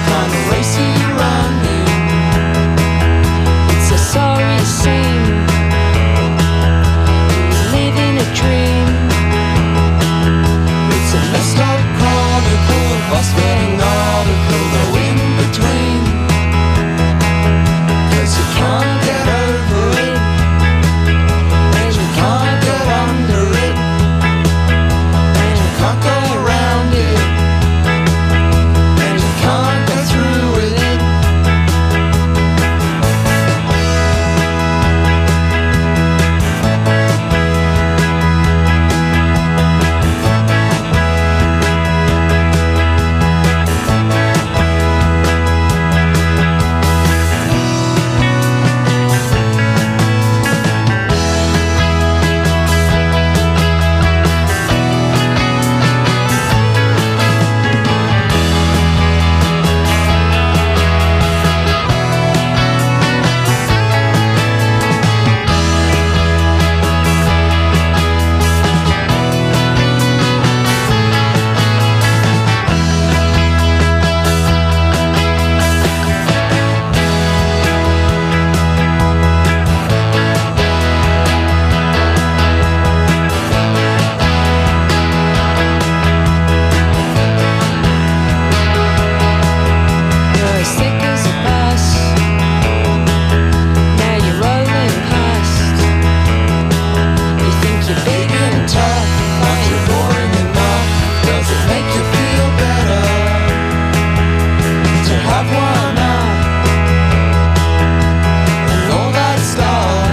kind of race are you running? It's a sorry scene, living a dream. It's a messed up chronicle, a frustrating article, no in between. 'Cause you can't get over it, and you can't get under it, and you can't go around it, and you can't go through with it. You're as thick as a bus, now you're rolling past. You think you're big and tough, but you're boring enough. Does it make you feel better to have one up and all that stuff?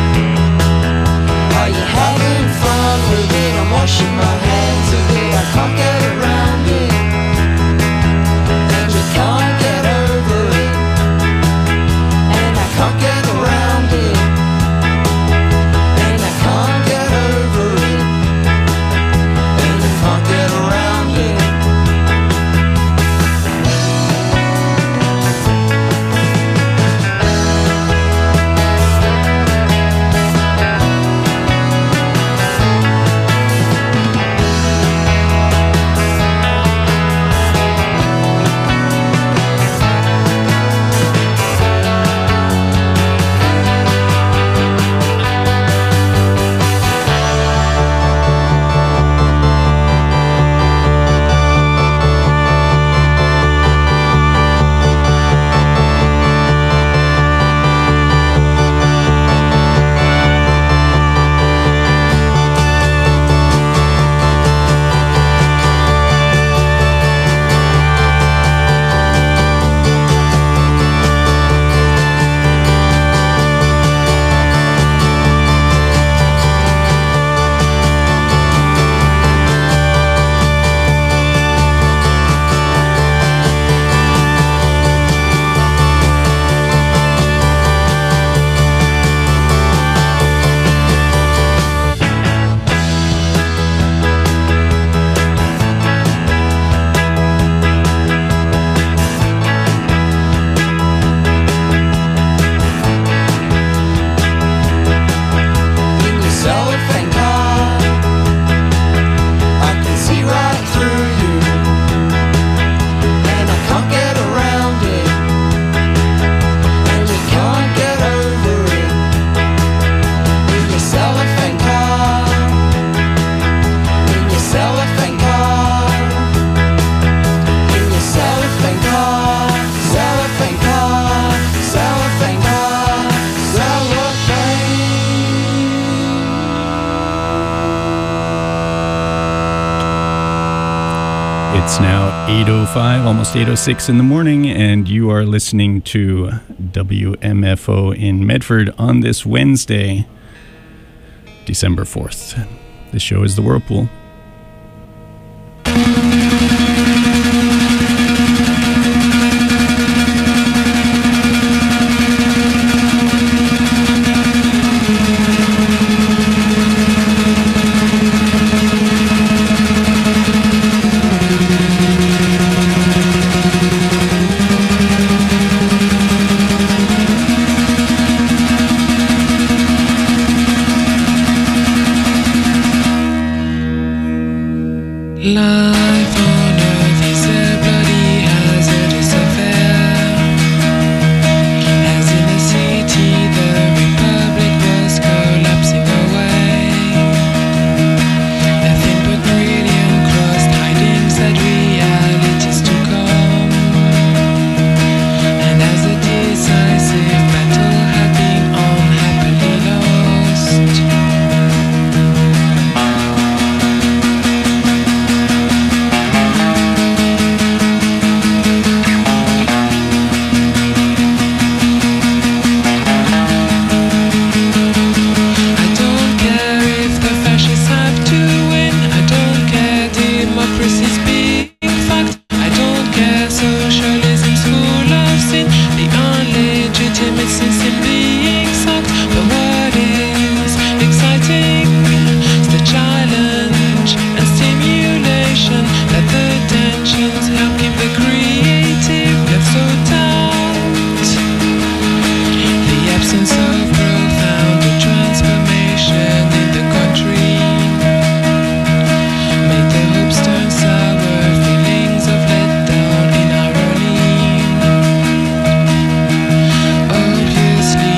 Are you having fun with it? I'm washing my hands of it, I can't get around it, and you can't get over it, and I can't get around it, and I can't get over it, and I can't get around it. In your cellophane car, I can see right through you, and I can't get around it, and you can't get over it. In your cellophane car, in your cellophane car, in your cellophane car, cellophane car, cellophane car, cellophane. It's now 8:05, almost 8:06 in the morning, and you are listening to WMFO in Medford on this Wednesday, December 4th. This show is The Whirlpool. essence in being sucked. But what is exciting is the challenge and stimulation, that the tensions help keep the creative left so taut. The absence of growth found a transformation in the country, made the hopes turn sour, feelings of letdown in irony. Obviously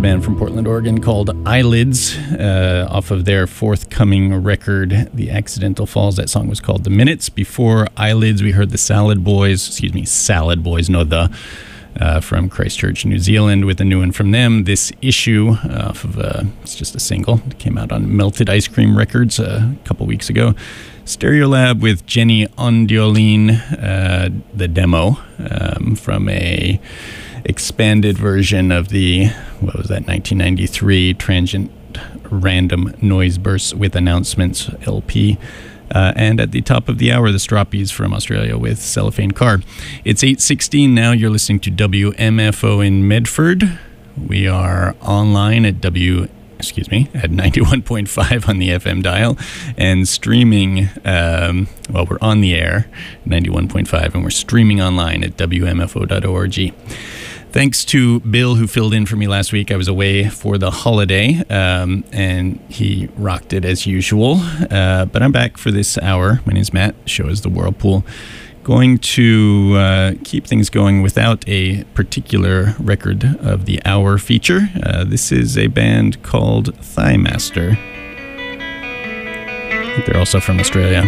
band from Portland, Oregon called Eyelids, off of their forthcoming record, The Accidental Falls. That song was called The Minutes. Before Eyelids, we heard the Salad Boys, from Christchurch, New Zealand, with a new one from them. This issue, off of it's just a single. It came out on Melted Ice Cream Records a couple weeks ago. Stereolab with Jenny Ondiolin, the demo from a expanded version of the 1993 Transient Random Noise Bursts with Announcements LP. And at the top of the hour, the Stroppies from Australia with Cellophane Car. It's 8:16 now. You're listening to WMFO in Medford. We are online at 91.5 on the FM dial, and streaming, we're on the air, 91.5, and we're streaming online at WMFO.org. Thanks to Bill, who filled in for me last week. I was away for the holiday, and he rocked it as usual. But I'm back for this hour. My name's Matt. The show is The Whirlpool. Going to keep things going without a particular record of the hour feature. This is a band called Thigh Master. I think they're also from Australia.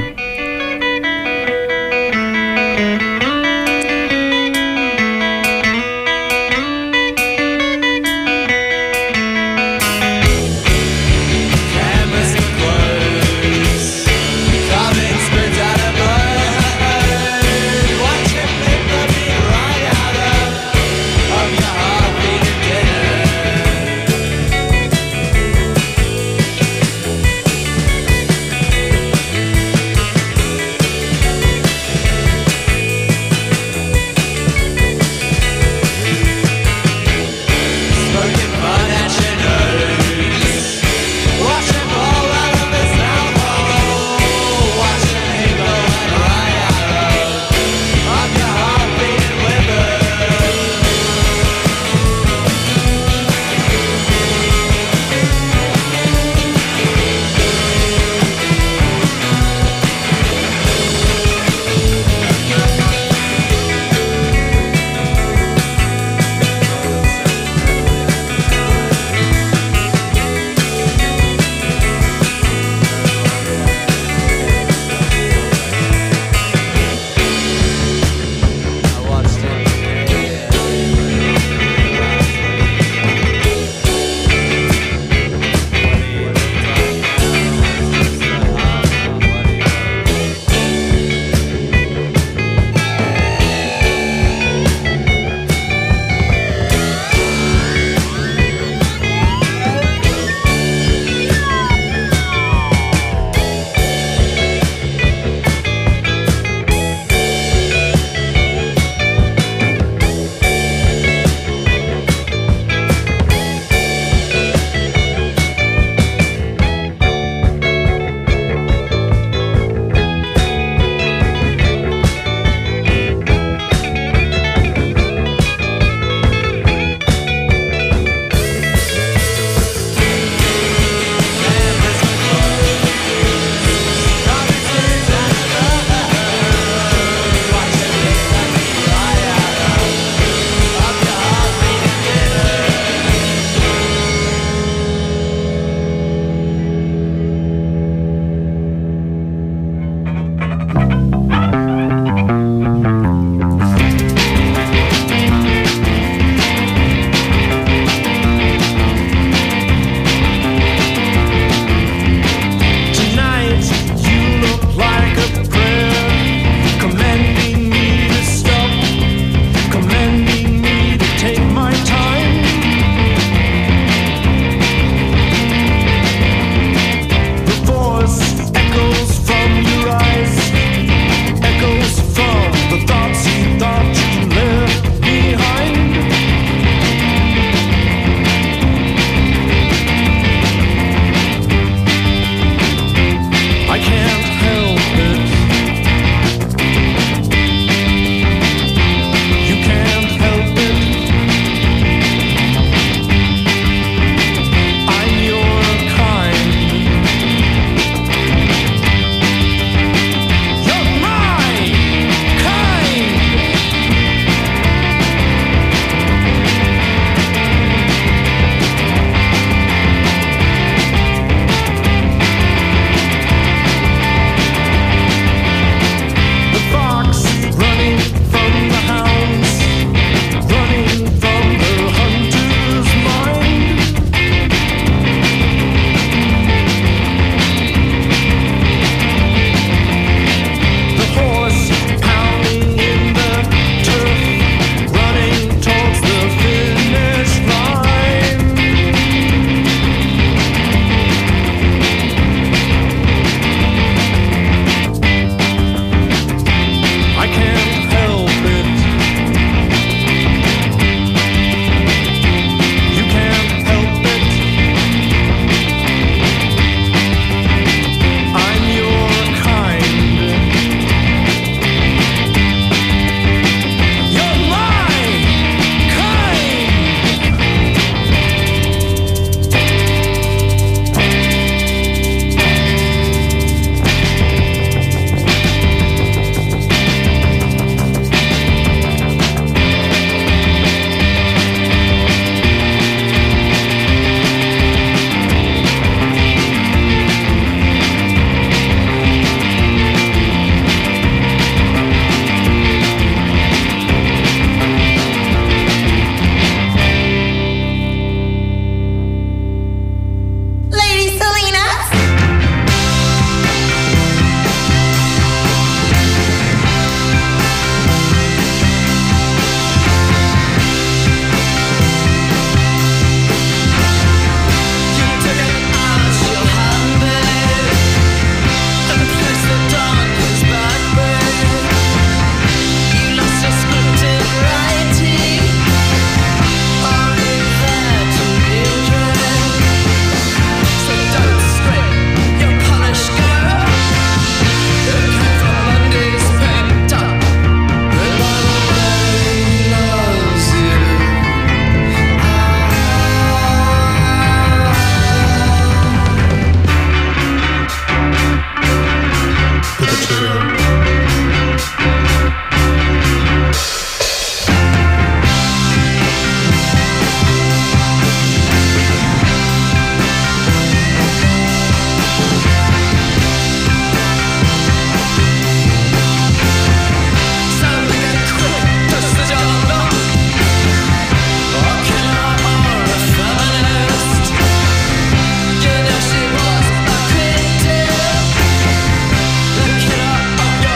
She was a queen too. Look it up.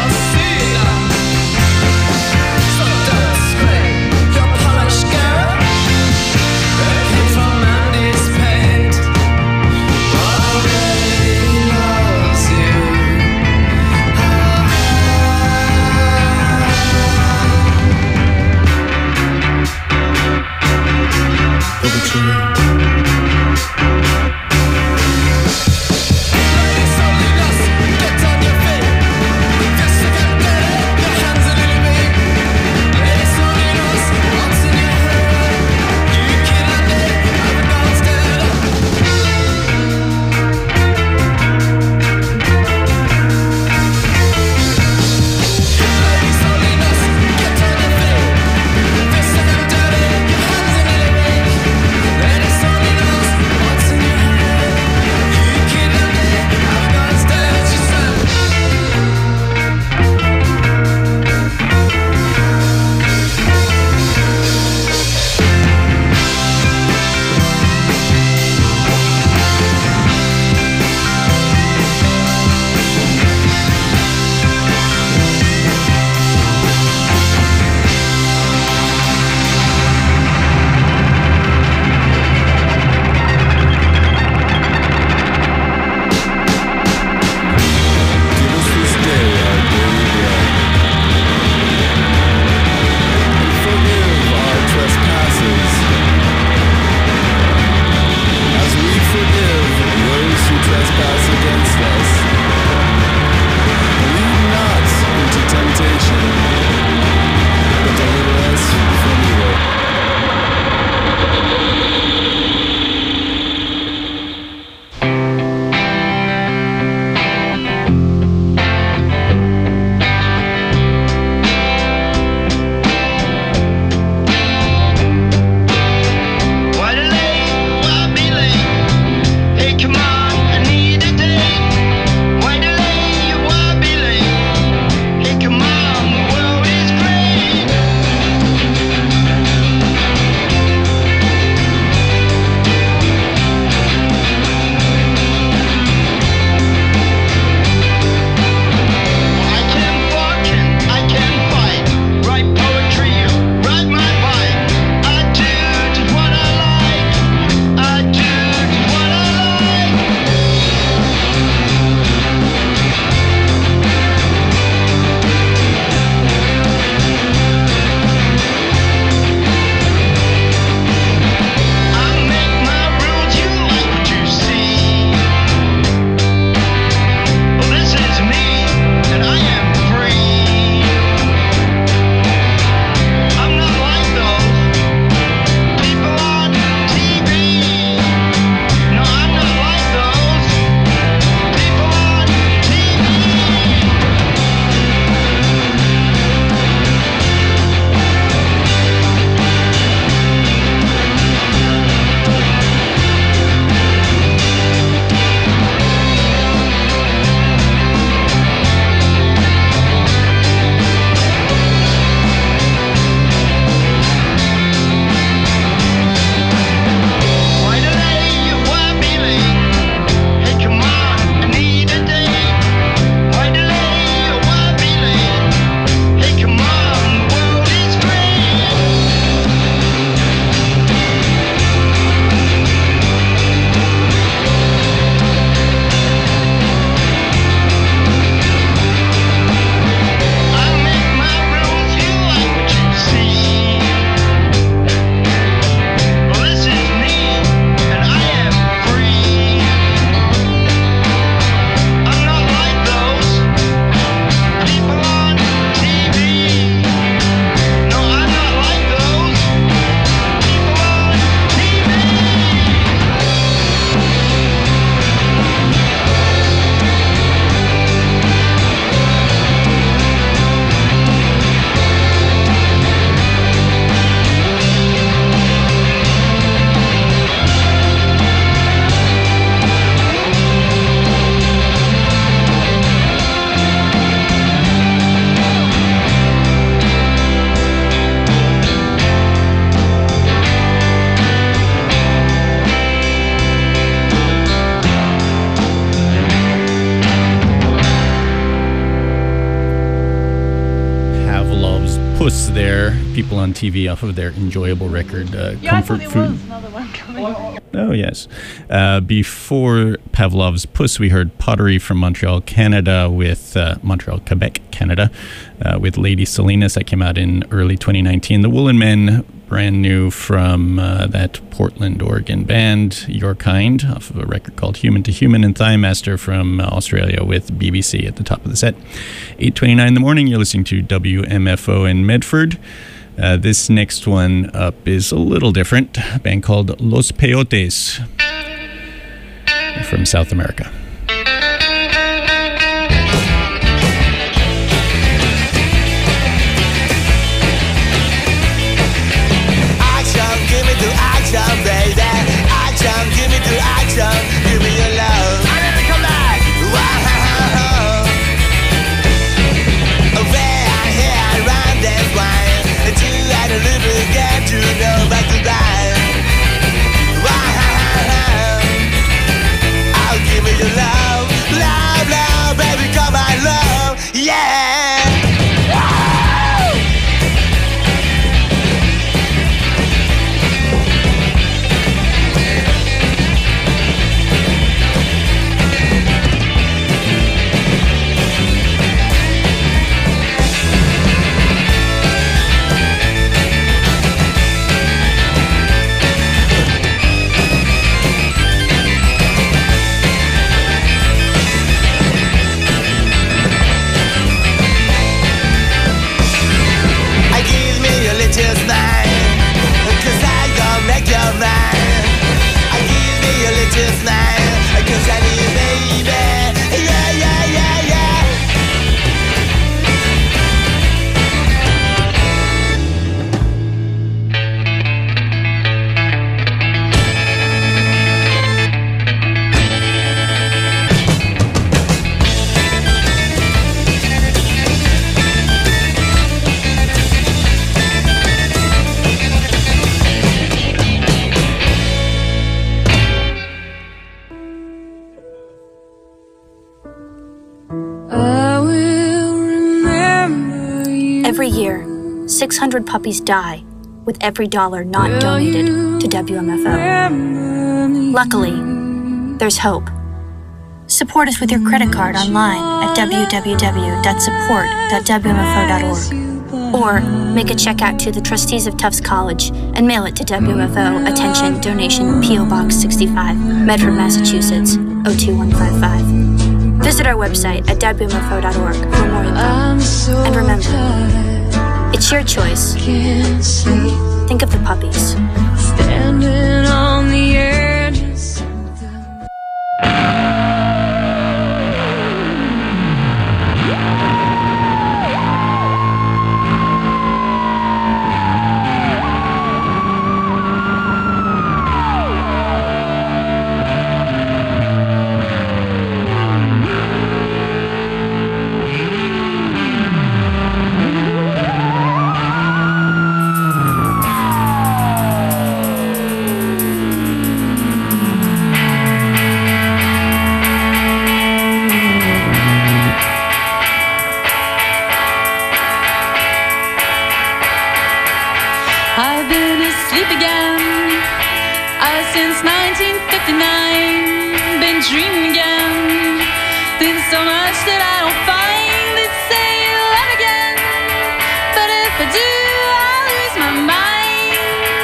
Puss there. People on TV off of their enjoyable record, Comfort Food. Another one coming. Oh, yes. Before Pavlov's Puss, we heard Pottery from Montreal, Canada, with Montreal, Quebec, Canada, with Lady Salinas. That came out in early 2019. The Woolen Men, brand new from that Portland, Oregon band, Your Kind, off of a record called Human to Human, and Thigh Master from Australia with BBC at the top of the set. 8:29 in the morning, you're listening to WMFO in Medford. This next one up is a little different. A band called Los Peyotes from South America. Action, give me the action, baby. Action, give me the action. Give me your love. I never come back. Wow. Over here, around this wine. You had a little get to know about the blind. Wow. I'll give me your love. Love, love, baby, come my love. Yeah. Just mine, 'cause I gonna make your mind. I give me a little smile, 'cause I need you, baby. Yeah, yeah, yeah, yeah. Every year, 600 puppies die with every dollar not donated to WMFO. Luckily, there's hope. Support us with your credit card online at www.support.wmfo.org, or make a check out to the trustees of Tufts College and mail it to WMFO Attention Donation P.O. Box 65, Medford, Massachusetts 02155. Visit our website at WMFO.org for more info. And remember, it's your choice. Think of the puppies. Standing on the edge of something. I've been asleep again since 1959. Been dreaming again. There's so much that I don't find. They say love again, but if I do, I'll lose my mind.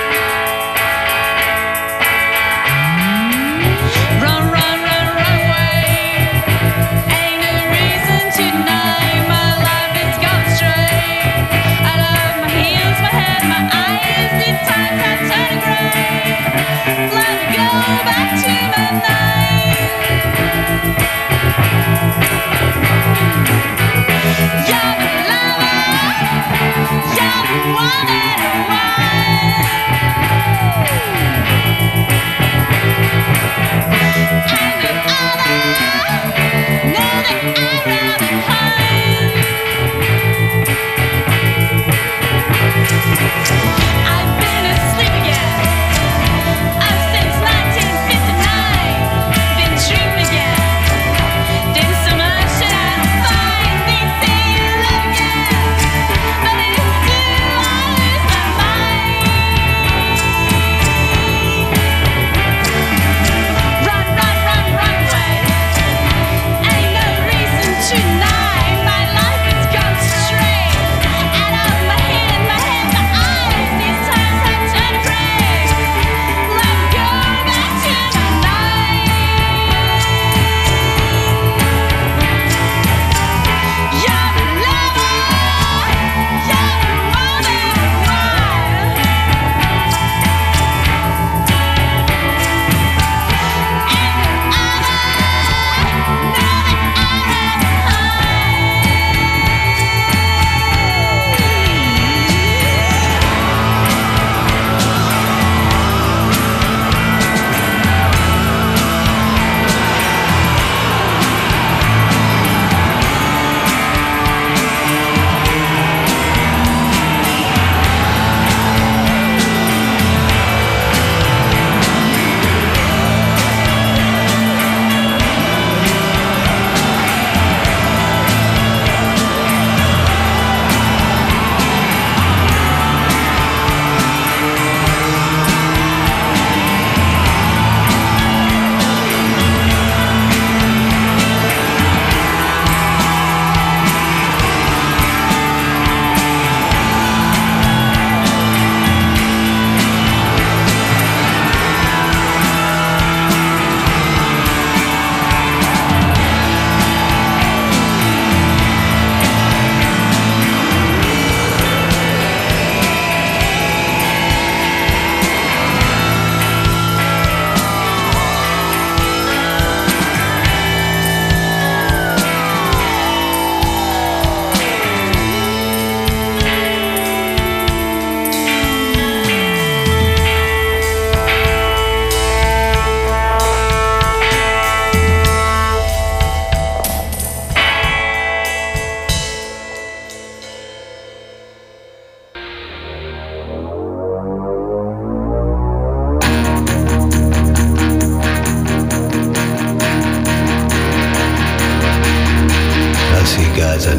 Run, run, run, run away. Ain't no reason to deny my life has gone astray. I love my hands, my head, my eyes. These times I turn gray. Let me go back to my night.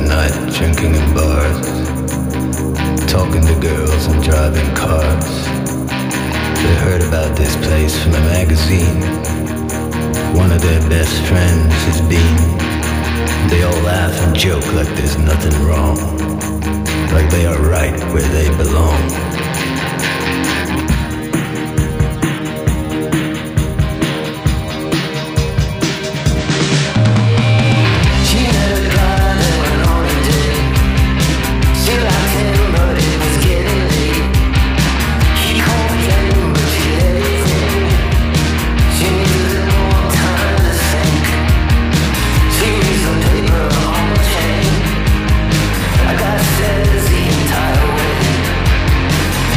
night, drinking in bars, talking to girls and driving cars. They heard about this place from a magazine. One of their best friends has been. They all laugh and joke like there's nothing wrong, like they are right where they belong. I got stairs the entire way.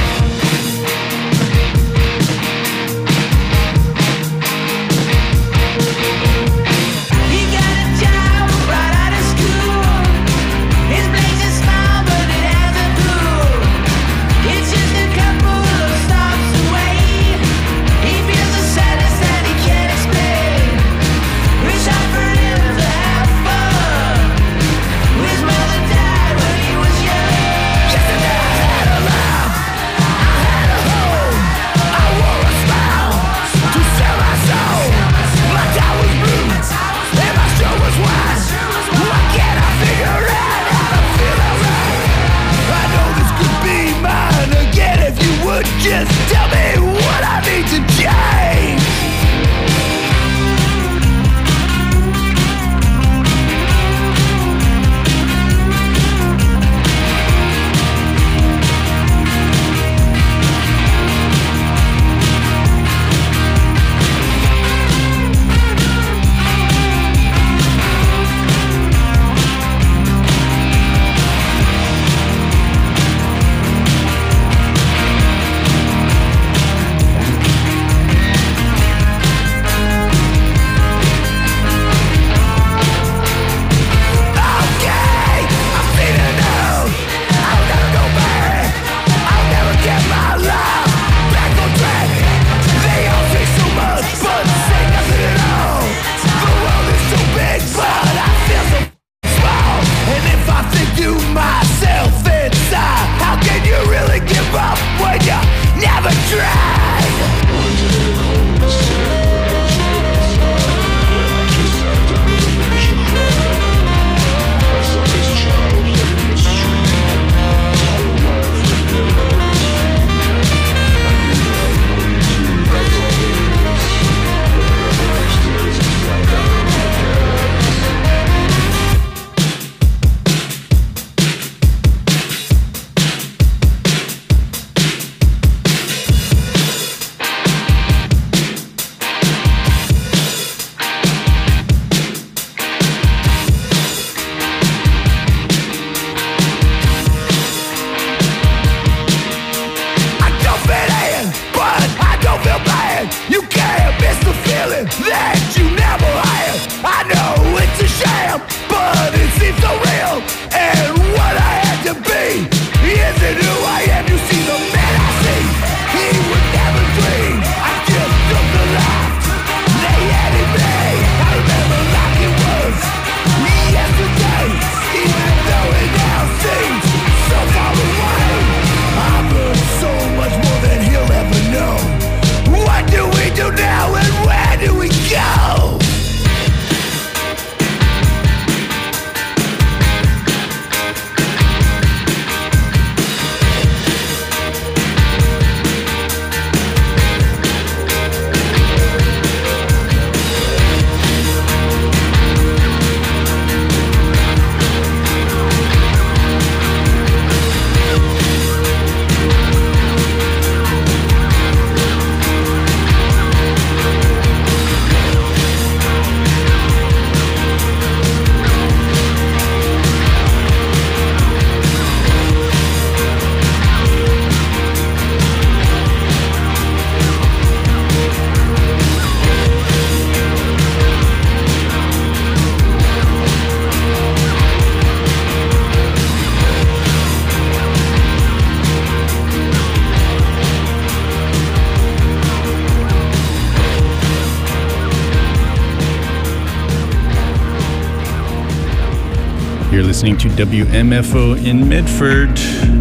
listening to WMFO in Medford.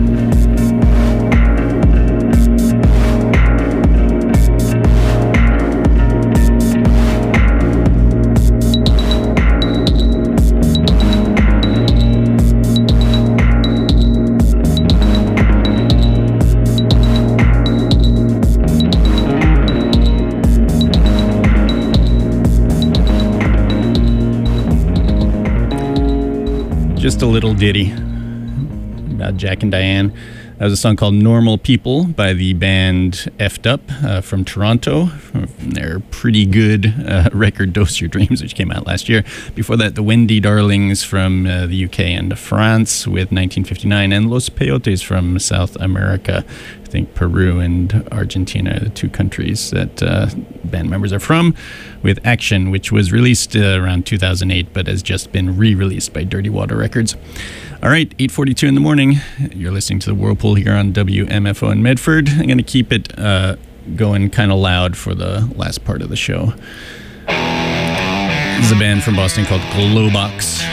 Just a little ditty about Jack and Diane. That was a song called Normal People by the band Effed Up from Toronto. From their pretty good record Dose Your Dreams, which came out last year. Before that, the Wendy Darlings from the UK and France with 1959, and Los Peyotes from South America. I think Peru and Argentina are the two countries that band members are from, with Action, which was released around 2008 but has just been re-released by Dirty Water Records. All right, 8:42 in the morning. You're listening to the Whirlpool here on WMFO in Medford. I'm going to keep it going kind of loud for the last part of the show. This is a band from Boston called Glowbox.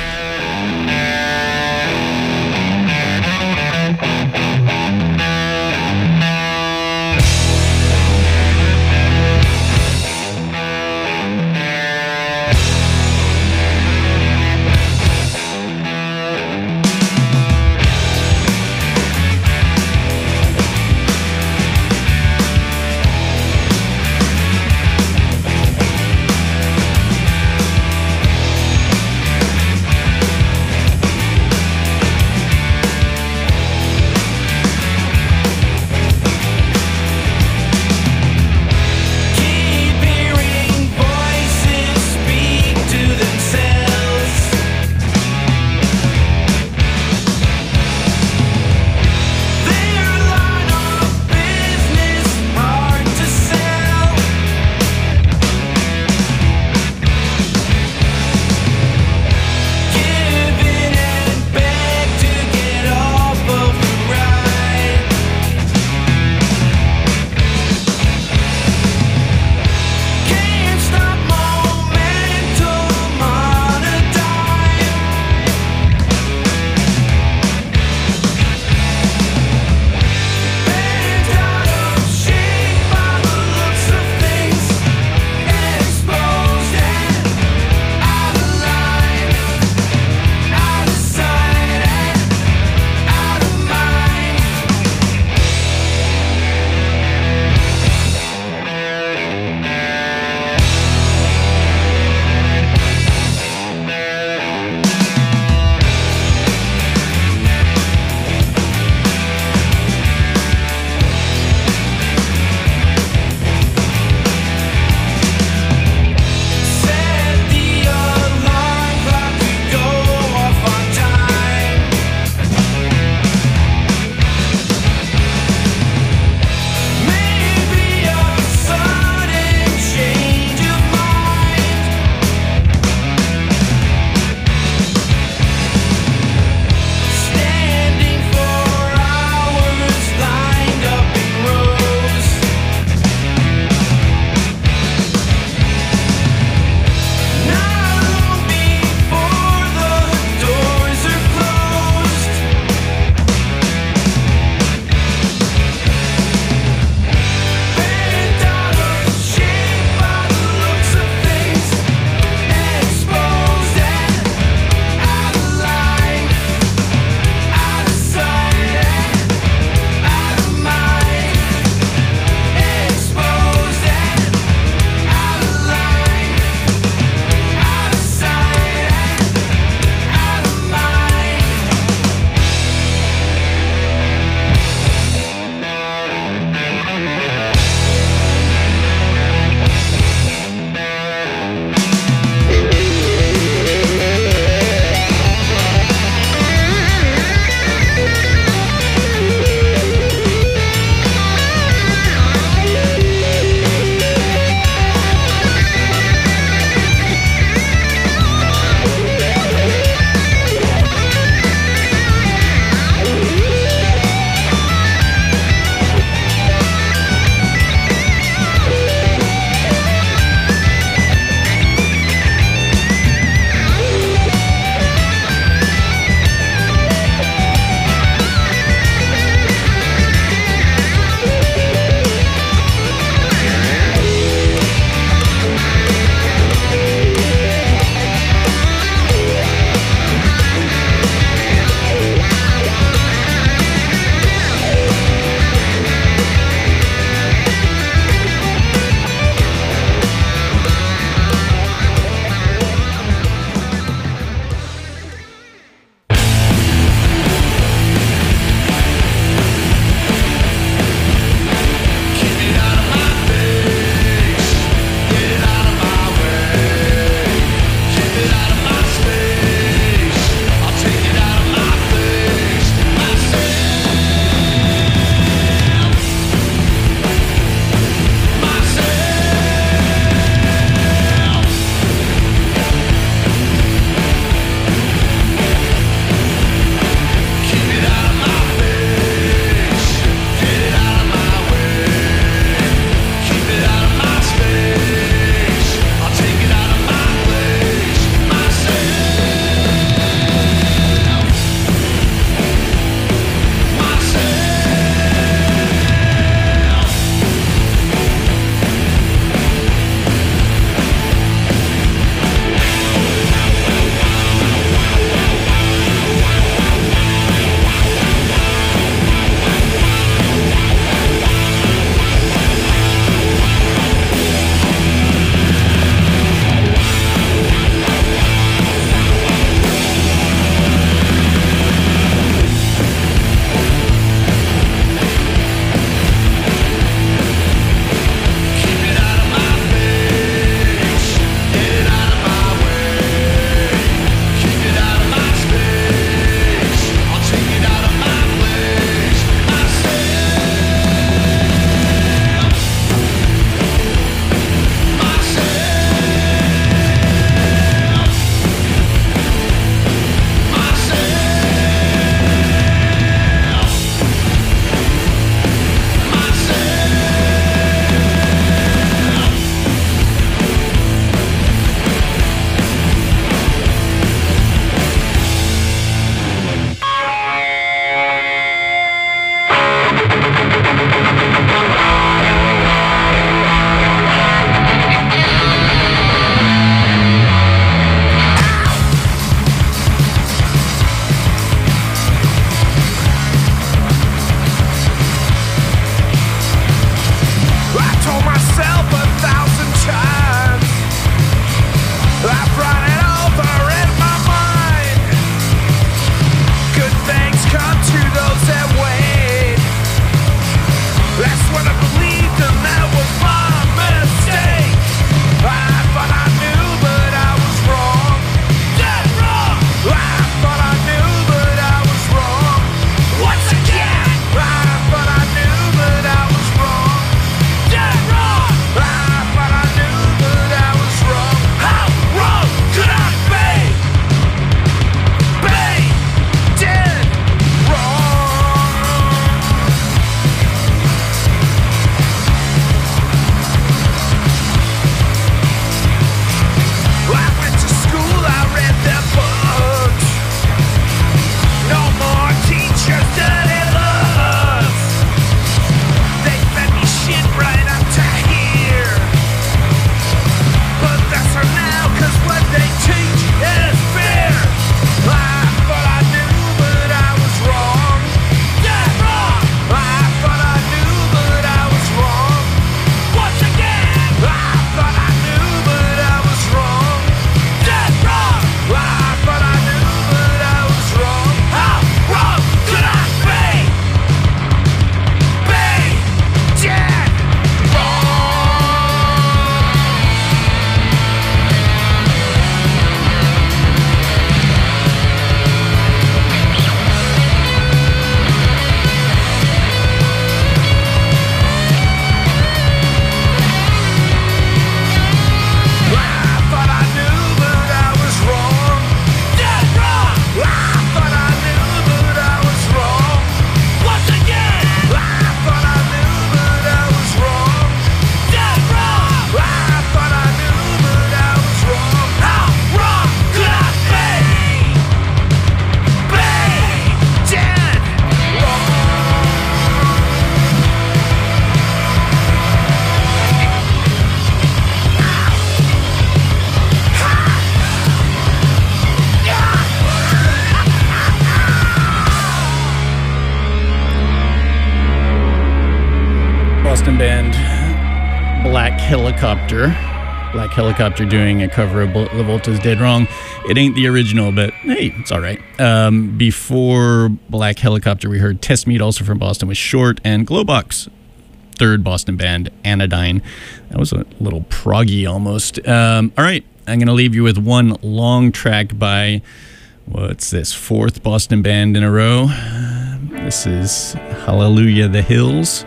Boston band Black Helicopter. Black Helicopter doing a cover of LaVolta's Dead Wrong. It ain't the original, but hey, it's all right. Before Black Helicopter, we heard Test Meat, also from Boston, with Short, and Glowbox, third Boston band, Anodyne. That was a little proggy almost. All right, I'm going to leave you with one long track by, what's this, fourth Boston band in a row. This is Hallelujah the Hills.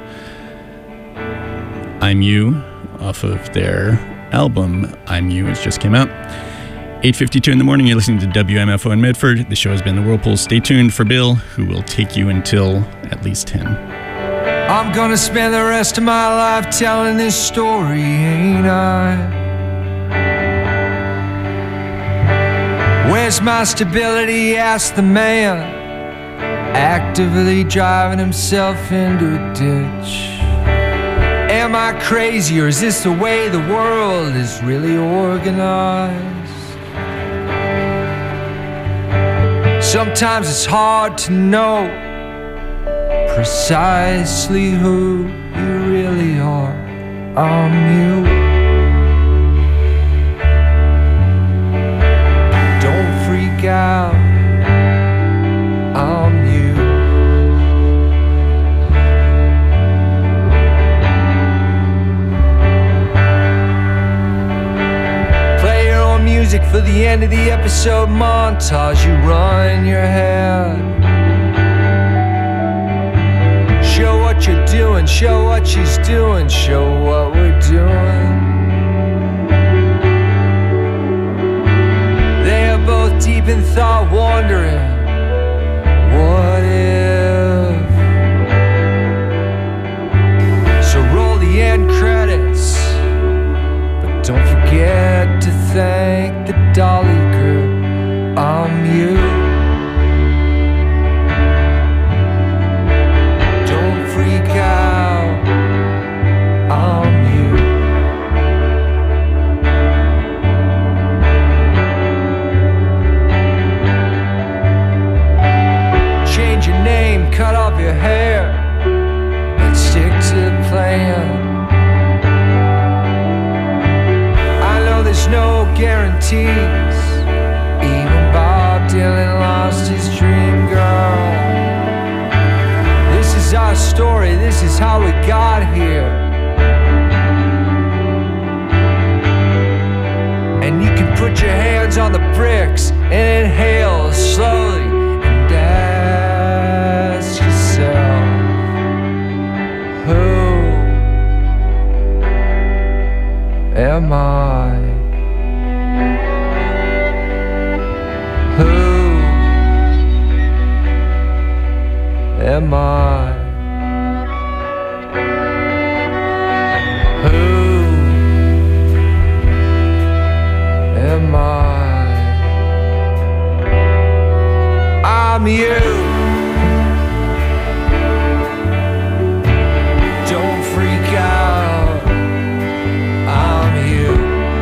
I'm You, off of their album I'm You, which just came out. 8:52 in the morning, you're listening to WMFO in Medford. The show has been The Whirlpool. Stay tuned for Bill, who will take you until at least 10. I'm gonna spend the rest of my life telling this story, ain't I? Where's my stability? Asked the man, actively driving himself into a ditch. Am I crazy, or is this the way the world is really organized? Sometimes it's hard to know precisely who you really are. I'm you. Don't freak out. I'm you. Play your own music for the end of the episode montage. You run in your head. Show what you're doing, show what she's doing, show what we're doing. They are both deep in thought, wondering, what if? So roll the end credits, but don't forget to thank the Dolly Group. I'm you. Cut off your hair and stick to the plan. I know there's no guarantees. Even Bob Dylan lost his dream girl. This is our story, this is how we got here. And you can put your hands on the bricks and inhale slowly and ask yourself, who am I? Who am I? Who am I? I'm you. Don't freak out. I'm you.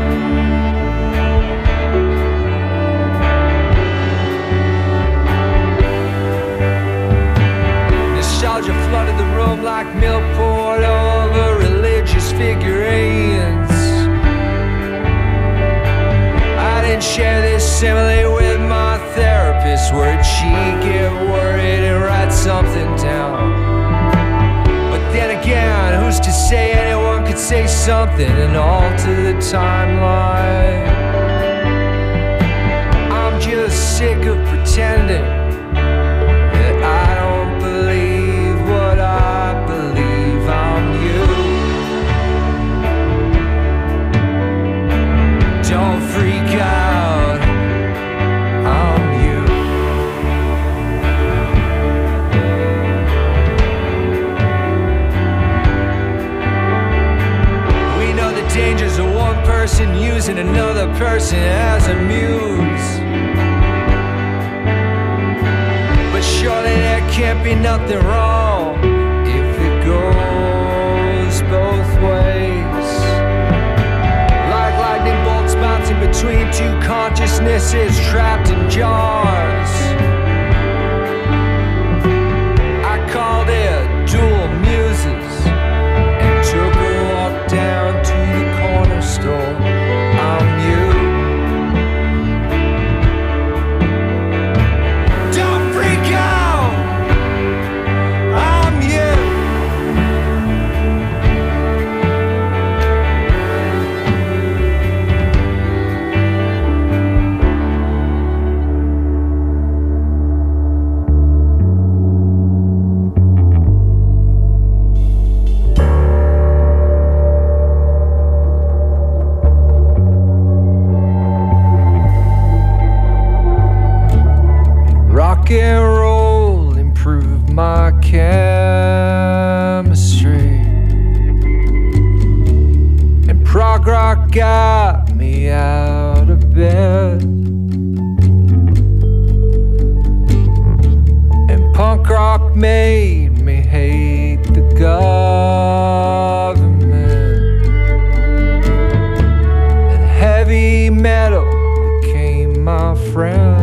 Nostalgia flooded the room like milk poured over religious figurines. I didn't share this simile with my therapist. Where'd she get worried and write something down? But then again, who's to say anyone could say something and alter the timeline? I'm just sick of pretending that I don't believe what I believe. I'm you. Don't freak out. I'm you. We know the dangers of one person using another person as a muse. But surely there can't be nothing wrong if it goes both ways. Like lightning bolts bouncing between two consciousnesses trapped in jars. I called it dual muses and got me out of bed. And punk rock made me hate the government. And heavy metal became my friend.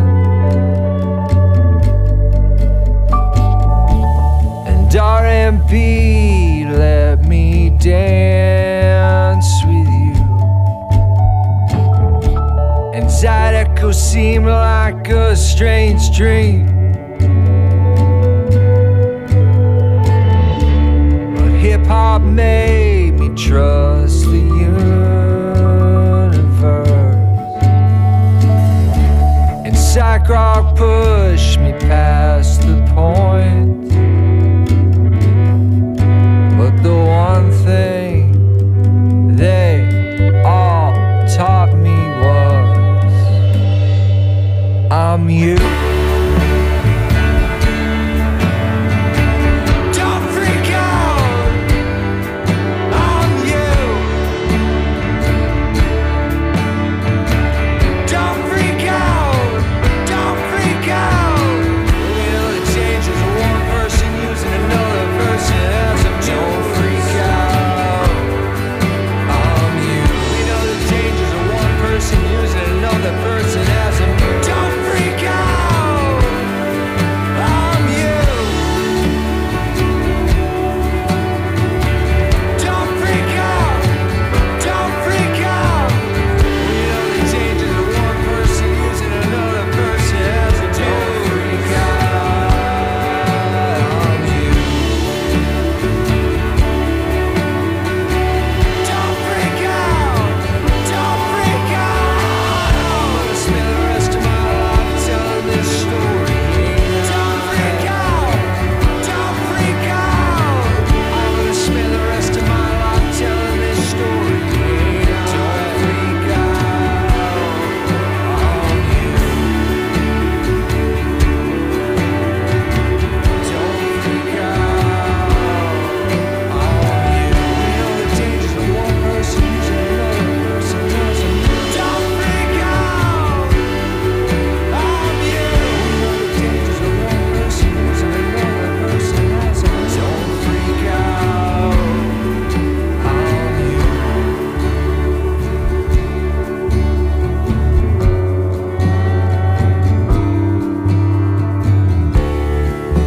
And R&B let me dance with you. And Zydeco seemed like a strange dream.